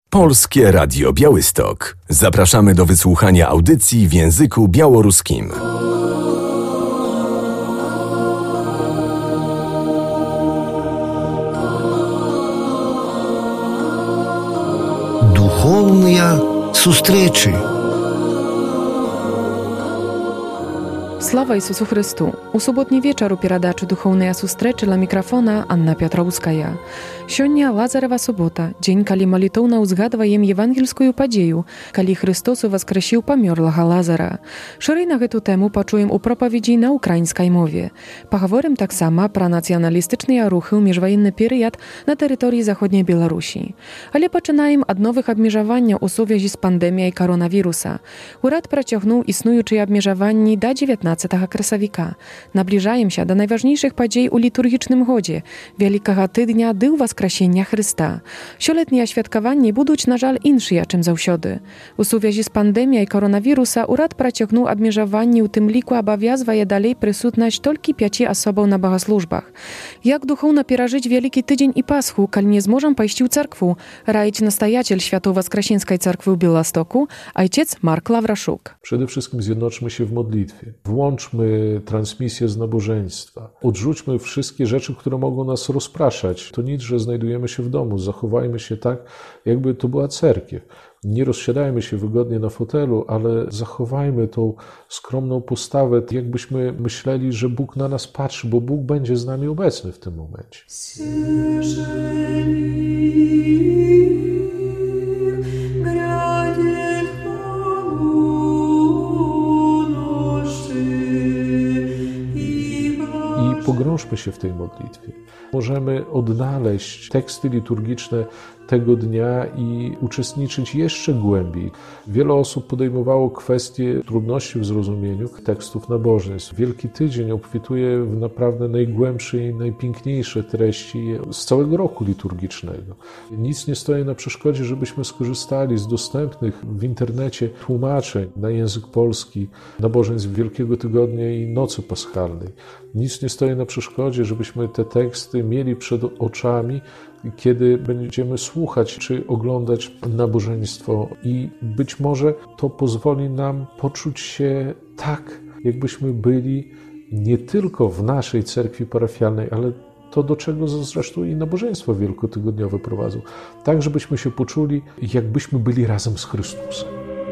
Polskie Radio Białystok. Zapraszamy do wysłuchania audycji w języku białoruskim. Духовные встречи. Слава Ісусу Христу! У суботні вечір у передачі «Духовная сустрэча» ля мікрафона Анна Пятроўская. Сёння Лазарева субота, дзень, калі малітоўна ўзгадваем евангельскую падзею, калі Христос уваскрасіў памёрлага Лазара. Шырэй на гэту тэму пачуем у прапаведзі на украінскай мове. Пагаворым таксама пра нацыяналістычныя рухі ў міжваенны перыяд на тэрыторыі заходняй Беларусі. Але пачынаем ад новых абмежаванняў у сувязі з пандэміяй каронавіруса. Урад працягнуў існуючыя абмежаванні да 19 красавіка. Набліжаемся да найважнейшых падзей у літургічным годзе – Вялікага тыдня ды ўваскрасення Хрыста. Сёлетнія святкаванні будуць, на жаль, іншыя, чым заўсёды. У сувязі з пандэміяй каронавіруса урад працягнуў абмежаванні, у тым ліку абавязвае далей прысутнасць толькі 5 асобаў на багаслужбах. Як духоўна перажыць Вялікі тыдзень і Пасху, калі не зможам пайсці ў царкву, раіць настоятель Świętowo-Wskreśnieńskiej Cerkwy w Białymstoku, ojciec Mark Lawraszuk. Przede wszystkim zjednoczmy się w modlitwie. Włączmy transmisję z nabożeństwa. Odrzućmy wszystkie rzeczy, które mogą nas rozpraszać. To nic, że znajdujemy się w domu. Zachowajmy się tak, jakby to była cerkiew. Nie rozsiadajmy się wygodnie na fotelu, ale zachowajmy tą skromną postawę, jakbyśmy myśleli, że Bóg na nas patrzy, bo Bóg będzie z nami obecny w tym momencie. I pogrążmy się w tej modlitwie. Możemy odnaleźć teksty liturgiczne tego dnia i uczestniczyć jeszcze głębiej. Wiele osób podejmowało kwestie trudności w zrozumieniu tekstów nabożeństw. Wielki Tydzień obfituje w naprawdę najgłębsze i najpiękniejsze treści z całego roku liturgicznego. Nic nie stoi na przeszkodzie, żebyśmy skorzystali z dostępnych w internecie tłumaczeń na język polski nabożeństw Wielkiego Tygodnia i Nocy Paschalnej. Nic nie stoi na przeszkodzie, żebyśmy te teksty mieli przed oczami, kiedy będziemy słuchać czy oglądać nabożeństwo, i być może to pozwoli nam poczuć się tak, jakbyśmy byli nie tylko w naszej cerkwi parafialnej, ale to, do czego zresztą i nabożeństwo wielkotygodniowe prowadzą, tak żebyśmy się poczuli, jakbyśmy byli razem z Chrystusem.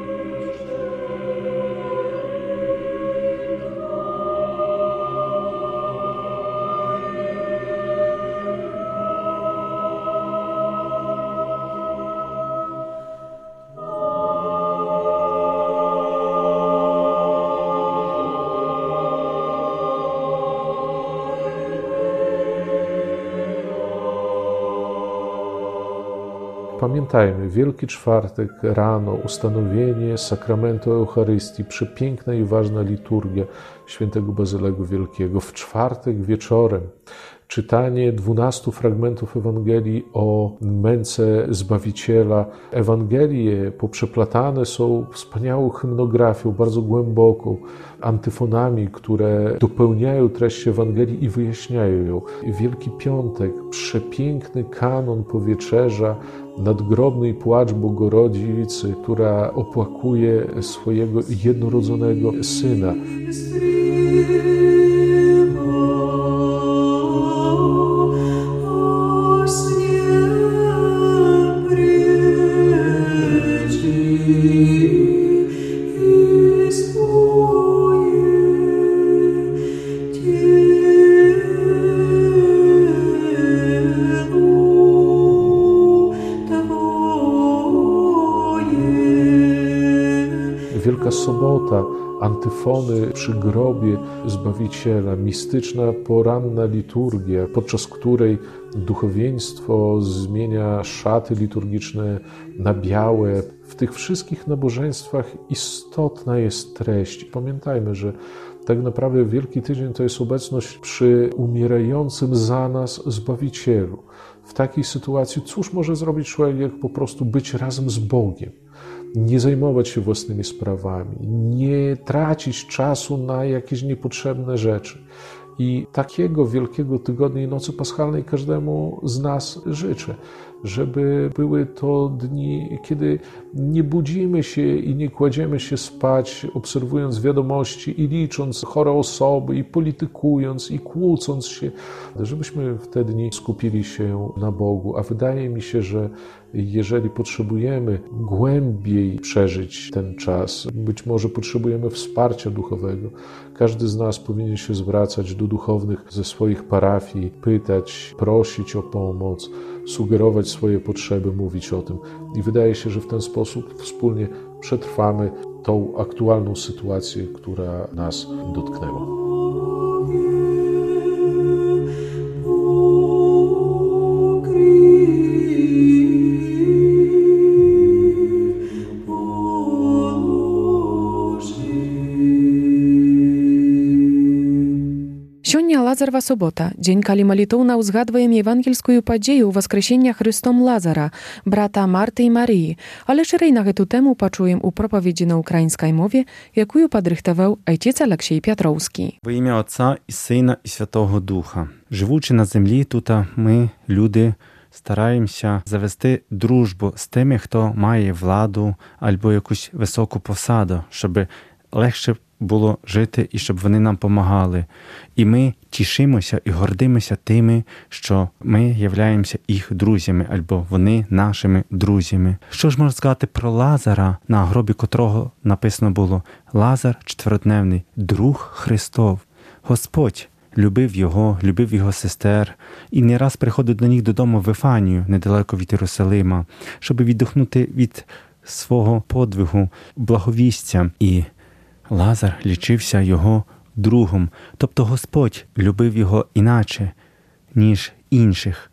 Pamiętajmy, Wielki Czwartek rano, ustanowienie sakramentu Eucharystii, przepiękna i ważna liturgia świętego Bazylego Wielkiego. W czwartek wieczorem czytanie 12 fragmentów Ewangelii o męce Zbawiciela. Ewangelie poprzeplatane są wspaniałą hymnografią, bardzo głęboką, antyfonami, które dopełniają treść Ewangelii i wyjaśniają ją. Wielki Piątek, przepiękny kanon powietrzerza, nadgrobny płacz Bogorodzicy, która opłakuje swojego jednorodzonego Syna. Wielka Sobota, antyfony przy grobie Zbawiciela, mistyczna poranna liturgia, podczas której duchowieństwo zmienia szaty liturgiczne na białe. W tych wszystkich nabożeństwach istotna jest treść. Pamiętajmy, że tak naprawdę Wielki Tydzień to jest obecność przy umierającym za nas Zbawicielu. W takiej sytuacji cóż może zrobić człowiek, jak po prostu być razem z Bogiem? Nie zajmować się własnymi sprawami, nie tracić czasu na jakieś niepotrzebne rzeczy. I takiego wielkiego tygodnia i nocy paschalnej każdemu z nas życzę, żeby były to dni, kiedy nie budzimy się i nie kładziemy się spać, obserwując wiadomości i licząc chore osoby, i politykując, i kłócąc się, żebyśmy w te dni skupili się na Bogu. A wydaje mi się, że jeżeli potrzebujemy głębiej przeżyć ten czas, być może potrzebujemy wsparcia duchowego, każdy z nas powinien się zwracać do duchownych ze swoich parafii, pytać, prosić o pomoc, sugerować swoje potrzeby, mówić o tym. I wydaje się, że w ten sposób wspólnie przetrwamy tą aktualną sytuację, która nas dotknęła. Сёння Лазарова субота, дзень, калі малітоўна ўзгадваем евангельскую падзею воскресення Христом Лазара, брата Марты і Марыі, але шырэй на гэту тэму пачуем у пропаведзі на украінскай мове, якую падрыхтаваў айцец Алексей Пятроўскі. Во ім'я Отця і Сина і Святого Духа. Живучи на землі, тут ми, люди, стараємося завести дружбу з тими, хто має владу або якусь високу посаду, щоб легше було жити і щоб вони нам помагали. І ми тішимося і гордимося тими, що ми являємося їх друзями, або вони нашими друзями. Що ж можна сказати про Лазара, на гробі котрого написано було «Лазар четверодневний, друг Христов». Господь любив його сестер, і не раз приходив до них додому в Вифанію, недалеко від Єрусалима, щоб віддихнути від свого подвигу, благовістя. І Лазар лічився його другом, тобто Господь любив його іначе, ніж інших.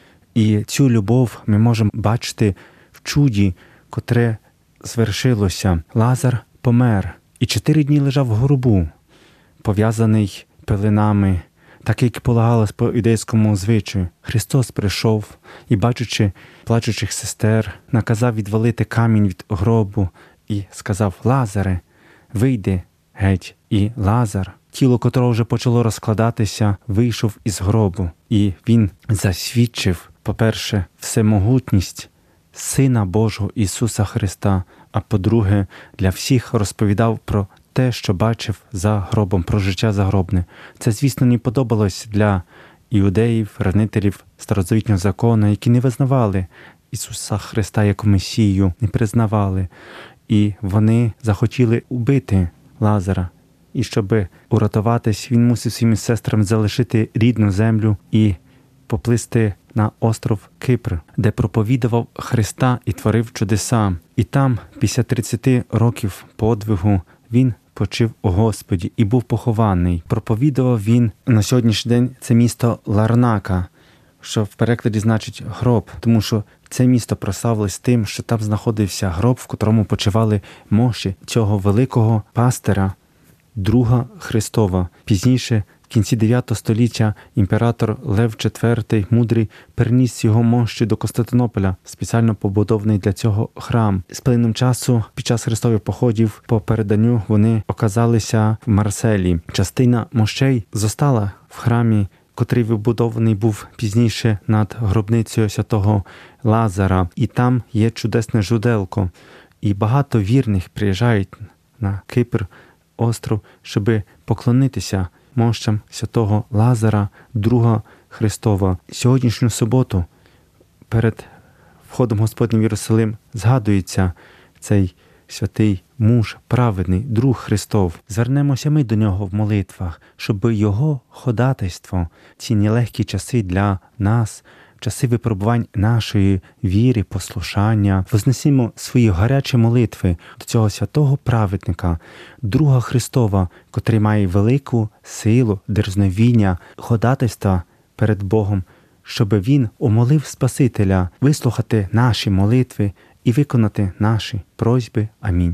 І цю любов ми можемо бачити в чуді, котре звершилося. Лазар помер і 4 дні лежав в гробу, пов'язаний пеленами, так як полагалось по юдейському звичаю. Христос прийшов і, бачачи плачучих сестер, наказав відвалити камінь від гробу і сказав: «Лазаре, вийди геть». І Лазар, тіло котрого вже почало розкладатися, вийшов із гробу. І він засвідчив, по-перше, всемогутність Сина Божого Ісуса Христа, а по-друге, для всіх розповідав про те, що бачив за гробом, про життя загробне. Це, звісно, не подобалось для іудеїв, ревнителів старозавітнього закону, які не визнавали Ісуса Христа як Месію, не признавали. І вони захотіли убити Лазара. І щоб уратуватись, він мусив своїм сестрам залишити рідну землю і поплисти на остров Кипр, де проповідував Христа і творив чудеса. І там, після 30 років подвигу, він почив у Господі і був похований. Проповідував він на сьогоднішній день це місто Ларнака, що в перекладі значить гроб, тому що це місто прославилось тим, що там знаходився гроб, в котрому почивали мощі цього великого пастира, друга Христова. Пізніше, в кінці 9 століття, імператор Лев IV Мудрий переніс його мощі до Константинополя, спеціально побудований для цього храм. З плином часу, під час хрестових походів, по переданню, вони оказалися в Марселі. Частина мощей зостала в храмі, котрий вибудований був пізніше над гробницею святого Лазара. І там є чудесне жуделко. І багато вірних приїжджають на Кипр, остров, щоб поклонитися мощам святого Лазара, друга Христова. Сьогоднішню суботу перед входом Господнім в Єрусалим згадується цей святий муж, праведний, друг Христов. Звернемося ми до нього в молитвах, щоб його ходатайство, ці нелегкі часи для нас, часи випробувань нашої віри, послушання, вознесімо свої гарячі молитви до цього святого праведника, друга Христова, котрий має велику силу, дерзновіння, ходатайства перед Богом, щоб він умолив Спасителя вислухати наші молитви і виконати наші просьби. Амінь.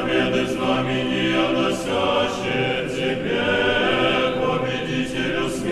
Победителю смерти.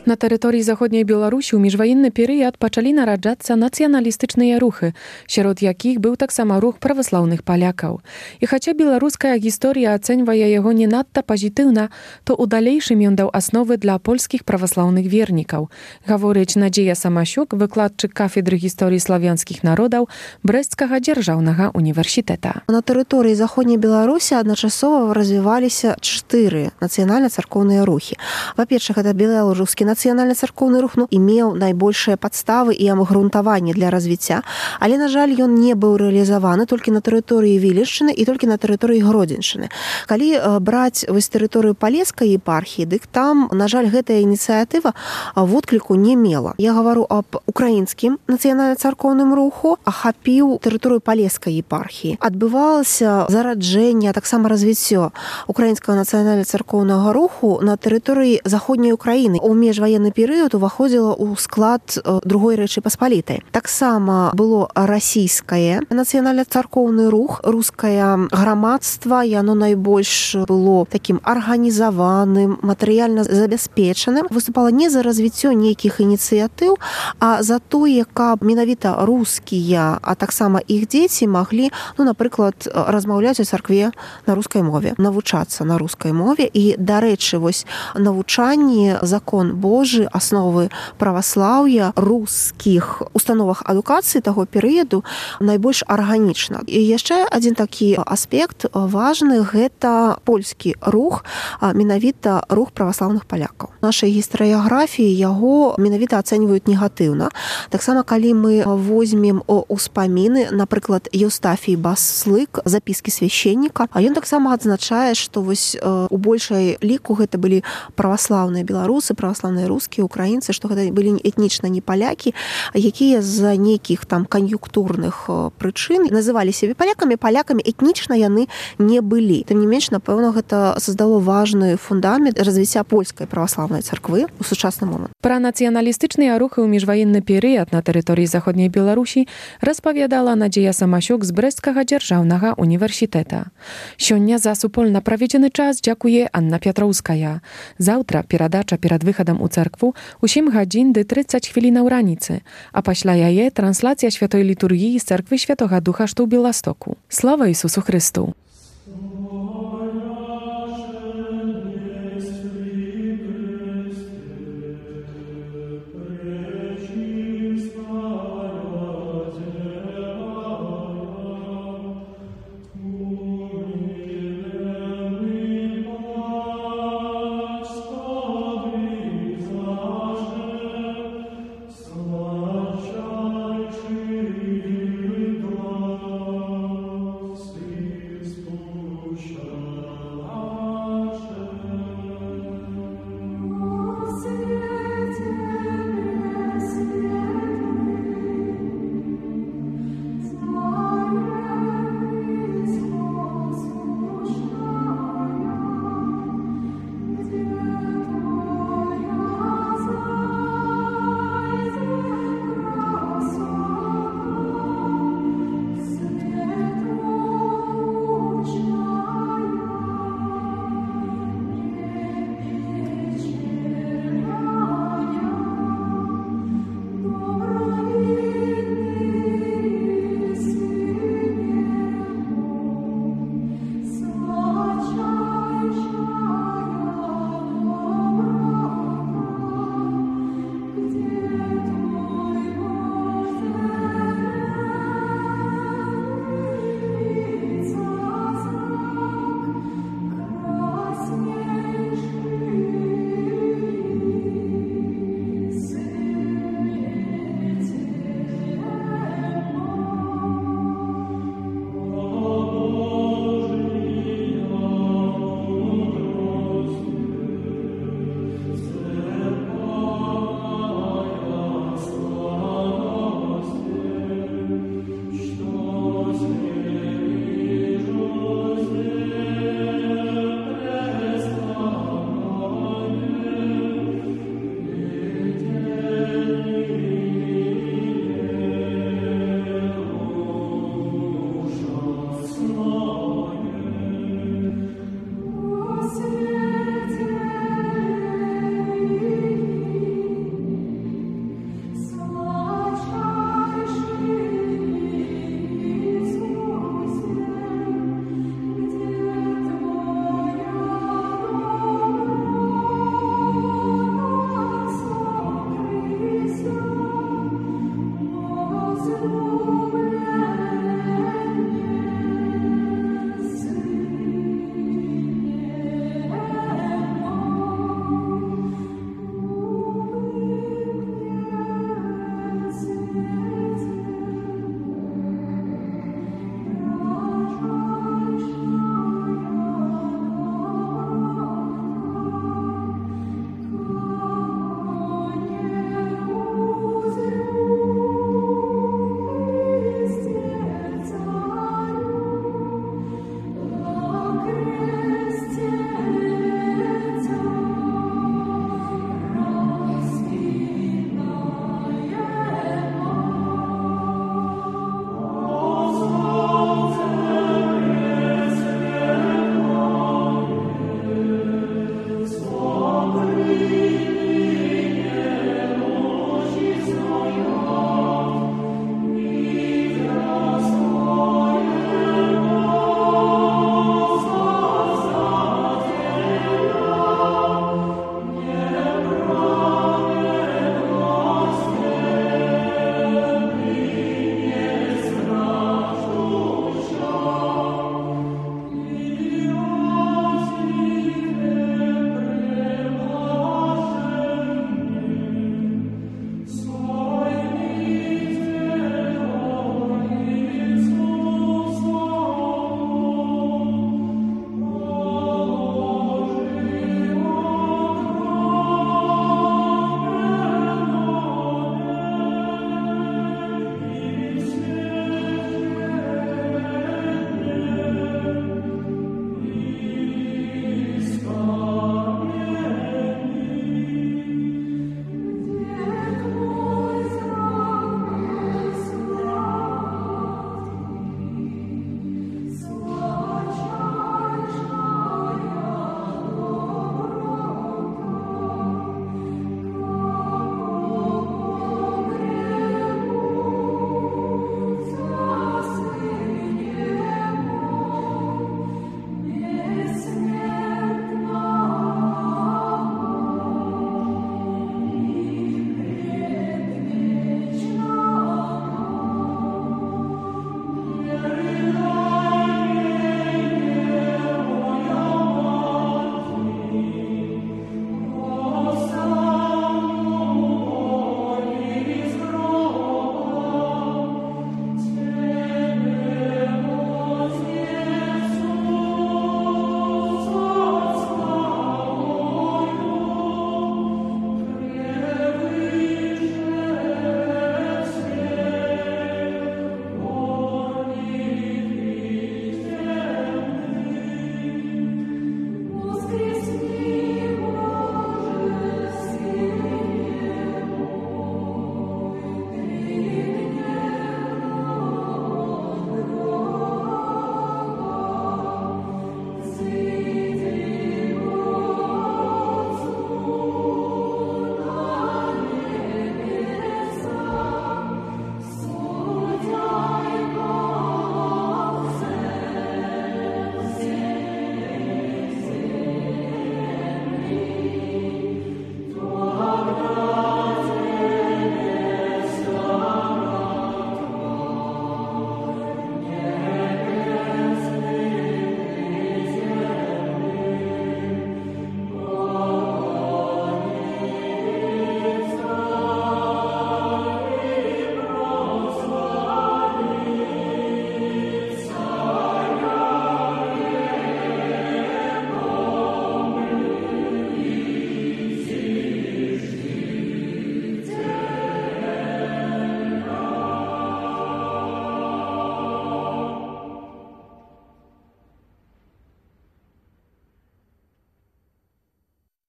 На тэрыторыі заходняй Беларусі ў міжваенны перыяд пачалі нараджацца нацыяналістычныя рухы, сярод якіх быў таксама рух праваслаўных палякаў. І хаця беларуская гісторыя ацэньвае яго не надта пазітыўна, то ў далейшым ён даў асновы для польскіх праваслаўных вернікаў, гаворыць Надзея Самасюк, выкладчык кафедры гісторыі славянскіх народаў Брэсцкага дзяржаўнага універсітэта. На тэрыторыі заходняй Беларусі адначасова развіваліся 4 нацыянальна-царкоўныя рухі. Па-першых, гэта беларускі нацыянальна-царкоўны рух меў найбольшыя падставы і абгрунтаванне для развіцця, але, на жаль, ён не быў рэалізаваны толькі на тэрыторыі Вілічшчыны і толькі на тэрыторыі Гродзеншчыны. Калі браць тэрыторыю Палескай епархіі, дык там, на жаль, гэтая ініцыятыва водкліку не мела. Я гавару аб украінскім нацыянальна-царкоўным руху, ахапіў тэрыторыю Палескай епархіі. Адбывалася зараджэнне, а таксама развіццё украінскага нацыянальна-царкоўнага руху на тэрыторыі заходняй Украіны. У міжваенны перыяд уваходзіла ў склад другой Рэчы Паспалітай. Таксама было расійскае нацыянальна-царкоўны рух, рускае грамадства, яно найбольш было такім арганізаваным, матэрыяльна забяспечаным, выступала не за развіццё нейкіх ініцыятыў, а за тое, каб менавіта рускія, а таксама іх дзеці маглі, напрыклад, размаўляць у царкве на рускай мове, навучацца на рускай мове. І, дарэчы, вось навучанне, закон Божы, асновы праваслаўя, рускіх установах адукацыі таго перыяду найбольш арганічна. І яшчэ адзін такі аспект важны, гэта польскі рух, менавіта рух праваслаўных палякаў. У нашай гістарыяграфіі яго менавіта ацэньваюць негатыўна. Таксама, калі мы возьмем успаміны, напрыклад, Еўстафій Баслык, запіскі свяшчэнніка, а ён таксама адзначае, што вось у большай ліку гэта былі праваслаўныя беларусы, праваслаўныя рускія, украінцы, што гэта былі этнічна не палякі, якія з-за нейкіх там кан'юнктурных прычын называлі сябе палякамі, этнічна яны не былі. Тым не менш, напэўна, гэта создало важны фундамент развіцця польскай праваслаўнай царквы ў сучасны момант. Пра нацыяналістычныя рухы ў міжваенны перыяд на тэрыторыі заходняй Беларусі распавядала Надзея Самасюк з Брэсцкага дзяржаўнага універсітэта. Сёння за супольна праведзены час дзякуе Анна Пятроўская. Заўтра перадача перад выхадам у царкву у 7 гадзін ды 30 хвілінаў раніцы, а пасля яе транслацыя святой літургіі з царквы Святога Духа, што ў Беластоку. Слава Ісусу Хрысту!